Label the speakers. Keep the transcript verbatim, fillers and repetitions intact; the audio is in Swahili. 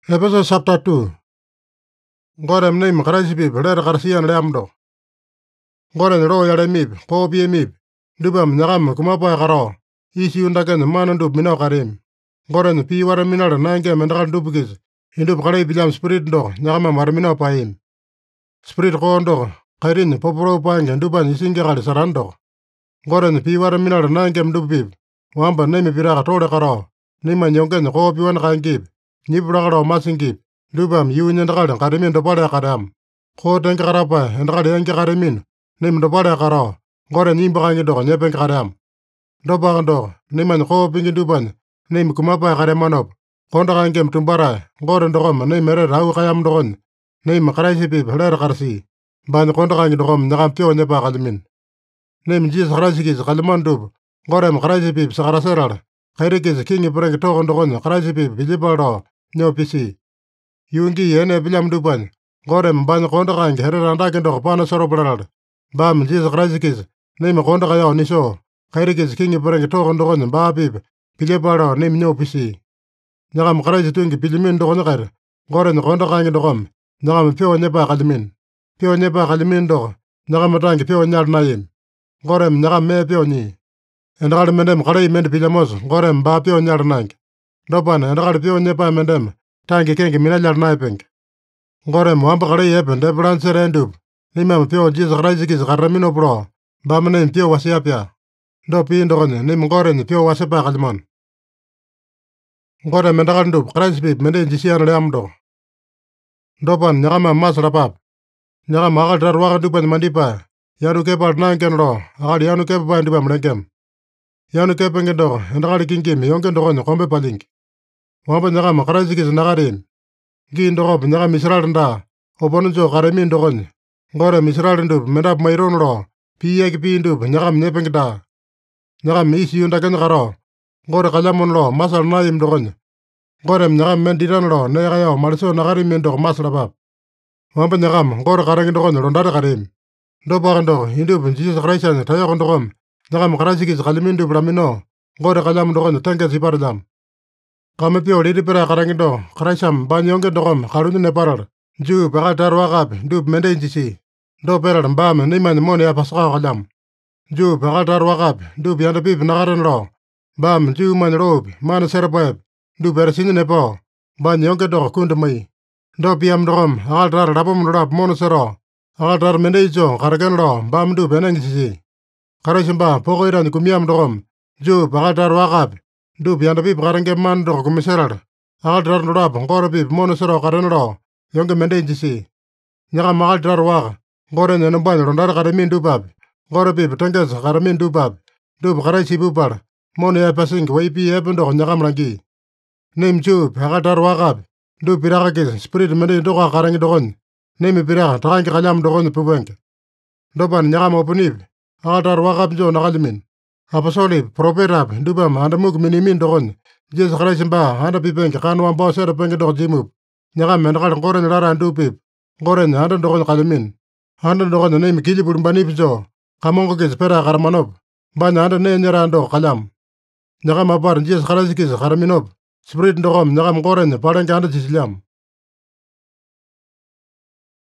Speaker 1: Episode chapter two. Gorem name Karasipip, Red Garcian Lamdo. Goren Ro Yalemip, Kobi Mip, Dubam Nagam Kumapa Garo, Isi Undagan Manandu Minokarim. Goren P. Waraminar Nangam and Randubigis, Hindu Karabilam Spirit Do, Nagama Marmino Paim. Spirit Rondo, Kairin, Poporo Pang and Duban Singal Sarando. Goren P. Waraminar Nangam Dubib, Wamba name Pira Toda Karo, Niman Yongan Kobi One Rangib. Nibragaro Masingip, Dubam, Union Garden, Karamin, the Bada Kadam, Court and Karapa, and Radian Karamin, named the Bada Karo, Goran Imbangido, Nepen Karam. Dobando, Niman Hoping Duban, name Kumapa Karamanop, Kondarangam Tumbara, Goran Dom, name Rau Kayam Don, name Karasipip, Ler Garci, Ban Kondarang Dom, Narampio Nepa Kalamin. Name Jesus Rasikis, Kalamandub, Goram Karasipip, Sarasarar, Kairikis, King Brang Togon Don, Karasipip, Vilibaro. No P C. Yungi Yene Bilam Duban, Gorem Ban Kondarang, Herandakan of Panasorobrad, Bam, Jesus Razikis, name Kondarayo Niso, Kairikis, King Brang Togon, Babib, Pilebaro, name No P C. Nagam Karajitung, Pilimin Donagar, Goren Kondarang Dom, Nagam Pio Nepa Kalimin, Pio Nepa Kalimin Do, Nagamatang Pio Nyar Naim, Gorem Nagam Me Pioni, and Radamendem Kari Mend Pilamos, Gorem Ba Pio Nyar Nang. Dopan and Radpio Nepa Mendem, Tanki King Minajar Niping. Gorem Wampakari Epen, the Brancer and Dub, Nimam Pio Jesus Razikis Karamino Pro, Bamanem Pio Wasiapia. Dopi Indon, Nim Goren, Pio Wasapa Kalman. Gorem and Randub, Kransbip, Medician Lamdo. Dopan, Yama Masrapap. Yama Altar Dupan Mandipa, Yanukepa Nankan Ro, Arianu Kepa and Dubam Rankem. Yanu Kepangado, and Radikin Kim, Yonkan Doron, Combe Palink. Wamba Nagam Karasikis Nagarin. Gin Dorob, Nagam Misralanda, Obonzo Karamin Doron. Gora Misralando, Medab Myron Ro, P A P Indub, Nagam Nepangda. Nagam Isi Undagan Garo. Gora Kalamon Law, Masal Naim Doron. Gorem Nagam Mendiran Law, Nagayo, Marso Nagarim Mendo, Masrabab. Wamba Nagam, Gora Karang Doron, Rondara Karim. Dobarando, Hindub, Jesus Christian, Tayaron Dorom. Nagam Karasikis Kalimindu Bramino, Gora Kalam Doron, Tankas Ibaradam. Kamapio Lidipera Karangido, Krasham, Banyonga Dorom, Harun Neparar, Jew, Baratar Wagab, Dub Mendensi, Doper and Bam, Niman Moni Apasra Halam, Jew, Baratar Wagab, Dub Yandapip Nagaran Law, Bam, Jew Man Robe, Man Serapeb, Dubersin Nepo, Banyonga Dor Kundamai, Dopiam Drom, Altar Rabum Rab Monosero, Altar Mendezo, Karagan Law, Bam Dub Benensi, Karashamba, Pogoran Kumiam Drom, Jew, Baratar Wagab, Dub Yandapip Karangaman Dor Commissaire, Altar Rab, Gorabip, Monosero Karanro, Younger Mendensi, Yam Altar Wag, Goran and Ban, Rondar Karamin Dubab, Gorabip, Tangas, Karamin Dubab, Dub Karachi Bupar, Monia Passing, Wapi Ebendo, Nagamangi. Name Jub, Hagatar Wagab, Dub Pirakis, Spirit Mendoga Karangdon, Name Pira, Trank Kalam Doron Pubank. Doban Yam Opunib, Altar Wagab Jo Nagalimin. Aposoli, Properab, Dubam, and the Mug Minimin Doron, Jesus Christamba, and the Pibank, Kanwan Boss at the Pengador Jimub, Yam and Goran Lara and Dupip, Goran, and the Doron Kalimin, and the Doron the name Gilibur Banipzo, Kamongis Pera Karmanov, Ban and the name Yarando Kalam. Nagamabar, Jesus Karasikis, Haraminov, Spirit Dorom, Nagam Goran, Parangan Islam.